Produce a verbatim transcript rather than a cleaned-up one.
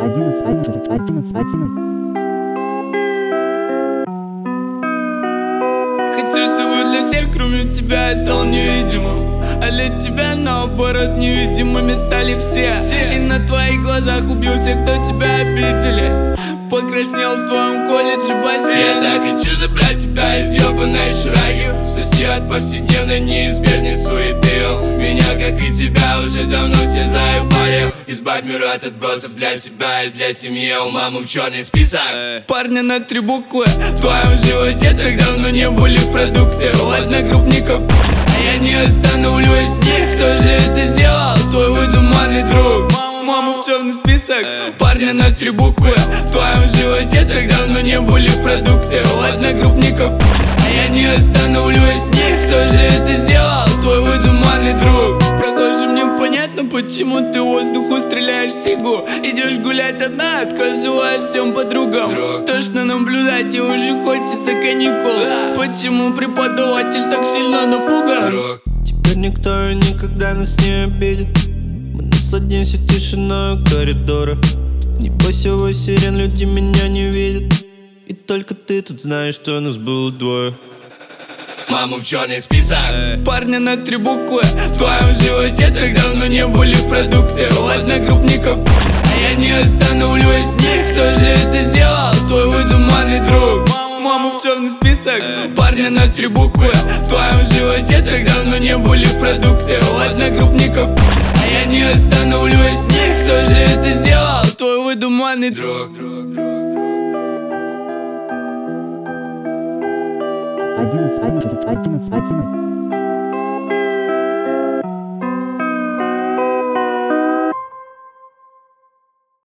одиннадцать, одиннадцать, одиннадцать, одиннадцать. Хочу, чтобы для всех, кроме тебя, я стал невидимым, а для тебя, наоборот, невидимыми стали все. И на твоих глазах убил всех, кто тебя обидели. Покраснел в твоем колледже бассейн. Я так хочу забрать тебя из ёбаной шраги, спасти от повседневной неизбежной суеты. Меня, как и тебя, уже давно все заебали. Избавь мир от отбросов для себя и для семьи. У мамы в черный список Парня на три буквы в твоем животе так давно не были продукты. У одногруппников, а я не остановлюсь. Кто же это сделал? Твой выдуманный друг. Маму в черный список парня на три буквы в твоем животе так давно не были продукты. У одногруппников, а я не остановлюсь. Кто же это сделал? Твой выдуманный друг. Прохожим, мне понятно, почему ты воздуху стреляешь сигу. Идешь гулять одна, отказывая всем подругам. Друг. Тошно наблюдать, и уже хочется каникул. Почему преподаватель так сильно напуган? Друг. Теперь никто и никогда нас не обидит. Мы насладимся тишиной коридора. Не бойся его сирен, люди меня не видят. И только ты тут знаешь, что нас было двое. Маму в черный список Парня на три буквы в твоем животе так давно не были продукты. У одногруппников, а я не остановлюсь. Кто же это сделал? Твой выдуманный друг. Маму в черный список парня на три буквы в твоем животе так давно не были продукты. У одногруппников, а я не остановлюсь. Кто же это сделал? Твой выдуманный друг. одиннадцать, одиннадцать, одиннадцать, одиннадцать.